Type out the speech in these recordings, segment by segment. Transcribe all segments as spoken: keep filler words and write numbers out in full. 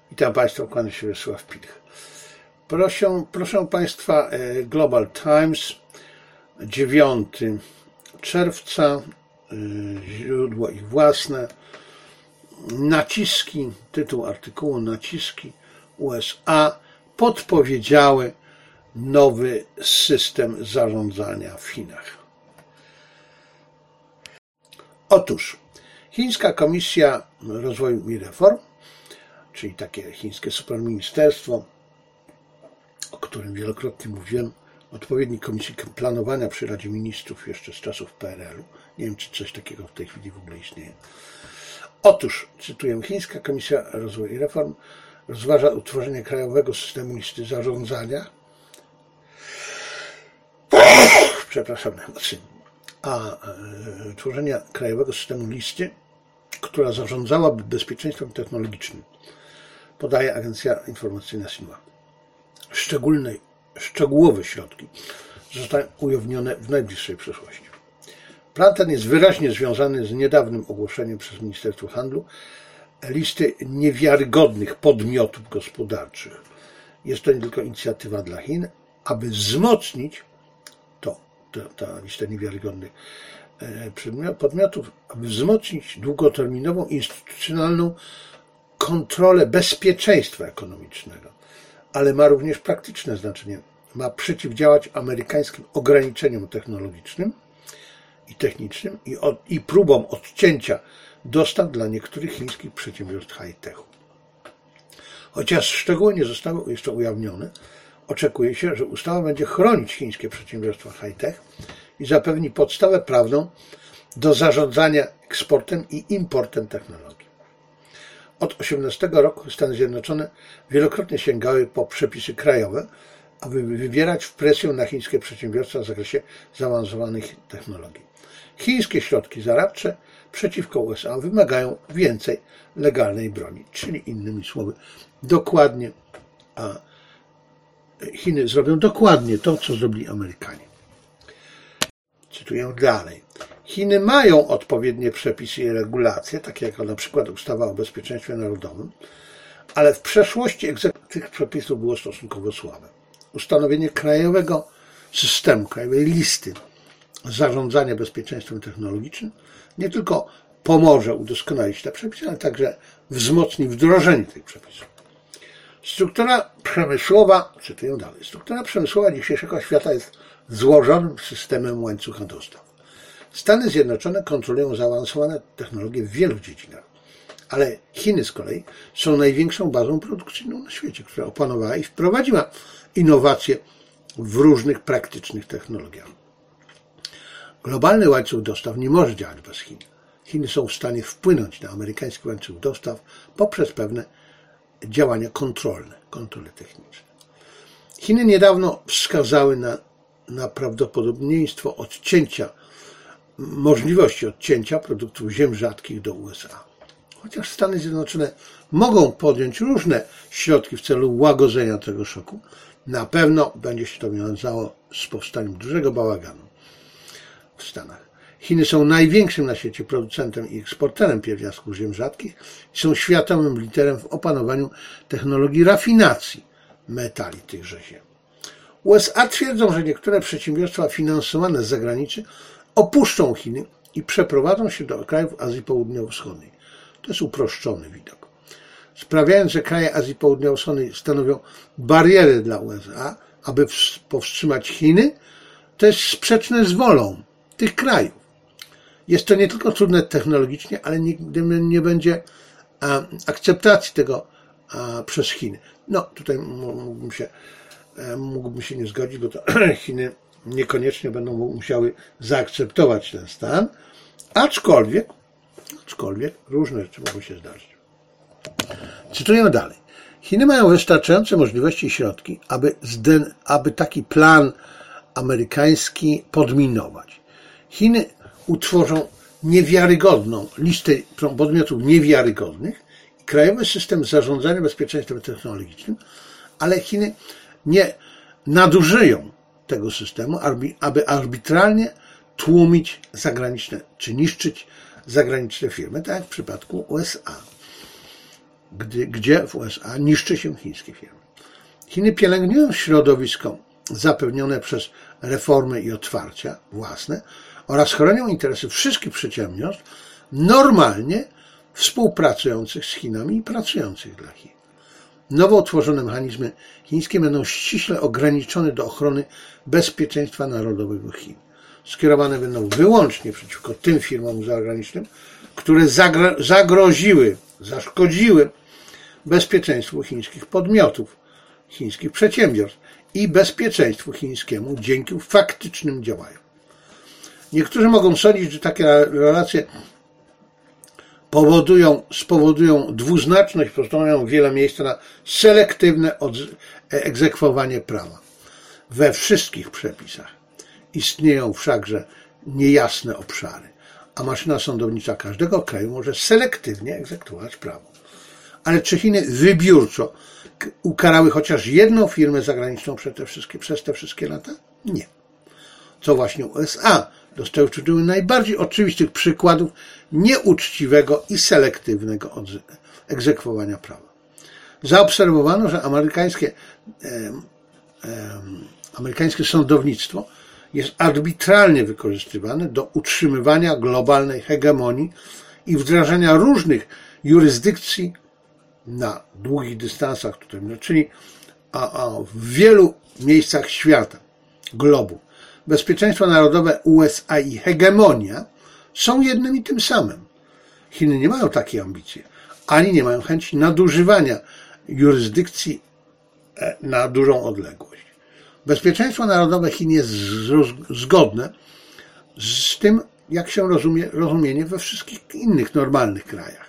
Witam Państwa, kłaniam się Wiesław Pilch. Proszę, proszę Państwa, Global Times, dziewiątego czerwca, źródło ich własne, naciski, tytuł artykułu, naciski U S A podpowiedziały nowy system zarządzania w Chinach. Otóż Chińska Komisja Rozwoju i Reform, czyli takie chińskie superministerstwo, o którym wielokrotnie mówiłem, odpowiednik Komisji Planowania przy Radzie Ministrów jeszcze z czasów P R L u. Nie wiem, czy coś takiego w tej chwili w ogóle istnieje. Otóż, cytuję, Chińska Komisja Rozwoju i Reform rozważa utworzenie krajowego systemu listy zarządzania, przepraszam, a e, tworzenia krajowego systemu listy, która zarządzałaby bezpieczeństwem technologicznym, podaje Agencja Informacyjna Xinhua. Szczególne, szczegółowe środki zostaną ujawnione w najbliższej przyszłości. Plan ten jest wyraźnie związany z niedawnym ogłoszeniem przez Ministerstwo Handlu listy niewiarygodnych podmiotów gospodarczych. Jest to nie tylko inicjatywa dla Chin, aby wzmocnić to, to ta lista niewiarygodnych podmiotów, aby wzmocnić długoterminową instytucjonalną kontrolę bezpieczeństwa ekonomicznego, ale ma również praktyczne znaczenie. Ma przeciwdziałać amerykańskim ograniczeniom technologicznym i technicznym i, od, i próbom odcięcia dostaw dla niektórych chińskich przedsiębiorstw high-techu. Chociaż szczegóły nie zostały jeszcze ujawnione, oczekuje się, że ustawa będzie chronić chińskie przedsiębiorstwa high-tech i zapewni podstawę prawną do zarządzania eksportem i importem technologii. Od osiemnastego roku Stany Zjednoczone wielokrotnie sięgały po przepisy krajowe, aby wywierać presję na chińskie przedsiębiorstwa w zakresie zaawansowanych technologii. Chińskie środki zaradcze przeciwko U S A wymagają więcej legalnej broni, czyli innymi słowy, dokładnie, a Chiny zrobią dokładnie to, co zrobili Amerykanie. Cytuję dalej. Chiny mają odpowiednie przepisy i regulacje, takie jak na przykład ustawa o bezpieczeństwie narodowym, ale w przeszłości egzekucja tych przepisów było stosunkowo słabe. Ustanowienie krajowego systemu, krajowej listy zarządzania bezpieczeństwem technologicznym nie tylko pomoże udoskonalić te przepisy, ale także wzmocni wdrożenie tych przepisów. Struktura przemysłowa, cytuję dalej, struktura przemysłowa dzisiejszego świata jest złożonym systemem łańcucha dostaw. Stany Zjednoczone kontrolują zaawansowane technologie w wielu dziedzinach, ale Chiny z kolei są największą bazą produkcyjną na świecie, która opanowała i wprowadziła innowacje w różnych praktycznych technologiach. Globalny łańcuch dostaw nie może działać bez Chin. Chiny są w stanie wpłynąć na amerykański łańcuch dostaw poprzez pewne działania kontrolne, kontrole techniczne. Chiny niedawno wskazały na, na prawdopodobieństwo odcięcia, możliwości odcięcia produktów ziem rzadkich do U S A. Chociaż Stany Zjednoczone mogą podjąć różne środki w celu łagodzenia tego szoku, na pewno będzie się to wiązało z powstaniem dużego bałaganu w Stanach. Chiny są największym na świecie producentem i eksporterem pierwiastków ziem rzadkich i są światowym liderem w opanowaniu technologii rafinacji metali tychże ziem. U S A twierdzą, że niektóre przedsiębiorstwa finansowane z zagranicy opuszczą Chiny i przeprowadzą się do krajów Azji Południowo-Wschodniej. To jest uproszczony widok. Sprawiając, że kraje Azji Południowo-Wschodniej stanowią bariery dla U S A, aby powstrzymać Chiny, to jest sprzeczne z wolą tych krajów. Jest to nie tylko trudne technologicznie, ale nigdy nie będzie akceptacji tego przez Chiny. No, tutaj mógłbym się, mógłbym się nie zgodzić, bo to Chiny niekoniecznie będą musiały zaakceptować ten stan, aczkolwiek, aczkolwiek różne rzeczy mogą się zdarzyć. Cytuję dalej. Chiny mają wystarczające możliwości i środki, aby, zden, aby taki plan amerykański podminować. Chiny utworzą niewiarygodną listę podmiotów niewiarygodnych i krajowy system zarządzania bezpieczeństwem technologicznym, ale Chiny nie nadużyją tego systemu, aby arbitralnie tłumić zagraniczne, czy niszczyć zagraniczne firmy, tak jak w przypadku U S A. gdy, gdzie w U S A niszczy się chińskie firmy. Chiny pielęgnują środowisko zapewnione przez reformy i otwarcia własne oraz chronią interesy wszystkich przedsiębiorstw normalnie współpracujących z Chinami i pracujących dla Chin. Nowo utworzone mechanizmy chińskie będą ściśle ograniczone do ochrony bezpieczeństwa narodowego Chin. Skierowane będą wyłącznie przeciwko tym firmom zagranicznym, które zagroziły, zaszkodziły bezpieczeństwu chińskich podmiotów, chińskich przedsiębiorstw i bezpieczeństwu chińskiemu dzięki faktycznym działaniom. Niektórzy mogą sądzić, że takie relacje powodują, spowodują dwuznaczność, pozwalają wiele miejsca na selektywne egzekwowanie prawa. We wszystkich przepisach istnieją wszakże niejasne obszary, a maszyna sądownicza każdego kraju może selektywnie egzekwować prawo. Ale czy Chiny wybiórczo ukarały chociaż jedną firmę zagraniczną przez te wszystkie, przez te wszystkie lata? Nie. Co właśnie U S A dostarczyły najbardziej oczywistych przykładów nieuczciwego i selektywnego egzekwowania prawa. Zaobserwowano, że amerykańskie, e, e, amerykańskie sądownictwo jest arbitralnie wykorzystywane do utrzymywania globalnej hegemonii i wdrażania różnych jurysdykcji na długich dystansach, tutaj, czyli a, a w wielu miejscach świata, globu. Bezpieczeństwo narodowe U S A i hegemonia są jednym i tym samym. Chiny nie mają takiej ambicji, ani nie mają chęci nadużywania jurysdykcji na dużą odległość. Bezpieczeństwo narodowe Chin jest zgodne z tym, jak się rozumie, rozumienie we wszystkich innych normalnych krajach.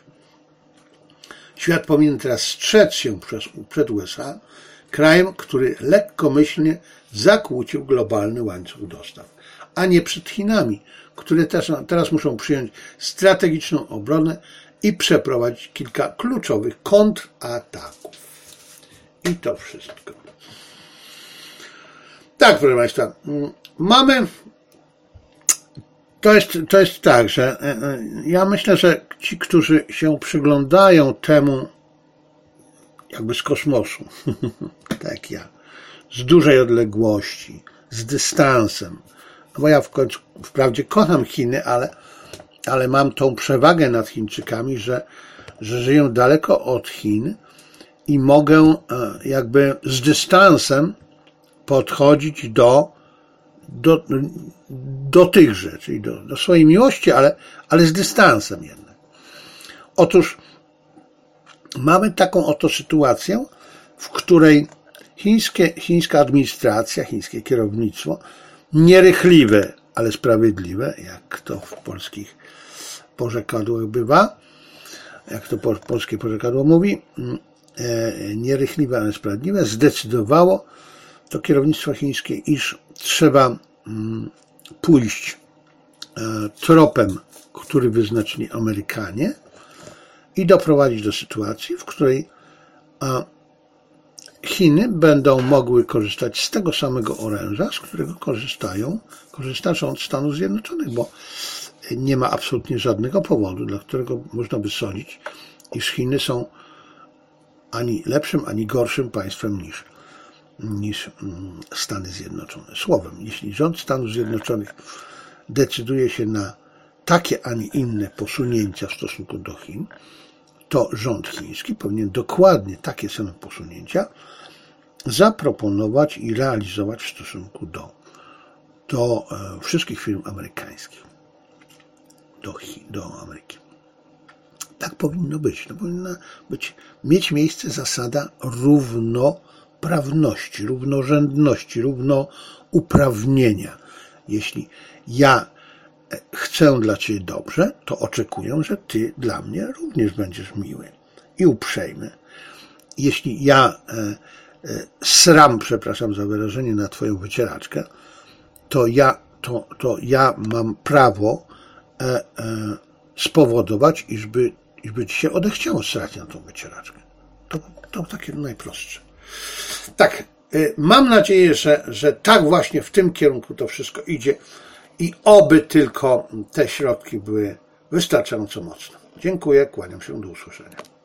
Świat powinien teraz strzec się przed U S A, krajem, który lekkomyślnie zakłócił globalny łańcuch dostaw, a nie przed Chinami, które też, teraz muszą przyjąć strategiczną obronę i przeprowadzić kilka kluczowych kontrataków. I to wszystko. Tak, proszę Państwa, mamy, to jest, to jest tak, że ja myślę, że ci, którzy się przyglądają temu jakby z kosmosu, tak ja, z dużej odległości, z dystansem, no bo ja w końcu, wprawdzie kocham Chiny, ale, ale mam tą przewagę nad Chińczykami, że, że żyję daleko od Chin i mogę jakby z dystansem podchodzić do, do, do tychże, czyli do, do swojej miłości, ale, ale z dystansem jednak. Otóż mamy taką oto sytuację, w której chińskie, chińska administracja, chińskie kierownictwo, nierychliwe, ale sprawiedliwe, jak to w polskich porzekadłach bywa, jak to polskie porzekadło mówi, nierychliwe, ale sprawiedliwe, zdecydowało to kierownictwo chińskie, iż trzeba pójść tropem, który wyznaczyli Amerykanie i doprowadzić do sytuacji, w której Chiny będą mogły korzystać z tego samego oręża, z którego korzystają, korzysta rząd Stanów Zjednoczonych, bo nie ma absolutnie żadnego powodu, dla którego można by sądzić, iż Chiny są ani lepszym, ani gorszym państwem niż, niż Stany Zjednoczone. Słowem, jeśli rząd Stanów Zjednoczonych decyduje się na takie, a nie inne posunięcia w stosunku do Chin, to rząd chiński powinien dokładnie takie same posunięcia zaproponować i realizować w stosunku do, do e, wszystkich firm amerykańskich, do, Chin, do Ameryki. Tak powinno być. To powinna być, mieć miejsce zasada równoprawności, równorzędności, równouprawnienia. Jeśli ja chcę dla Ciebie dobrze, to oczekuję, że Ty dla mnie również będziesz miły i uprzejmy. Jeśli ja e, e, sram, przepraszam za wyrażenie, na Twoją wycieraczkę, to ja, to, to ja mam prawo e, e, spowodować, iżby, iżby Ci się odechciało srać na tą wycieraczkę. To, to takie najprostsze. Tak, e, mam nadzieję, że, że tak właśnie w tym kierunku to wszystko idzie. I oby tylko te środki były wystarczająco mocne. Dziękuję, kłaniam się, do usłyszenia.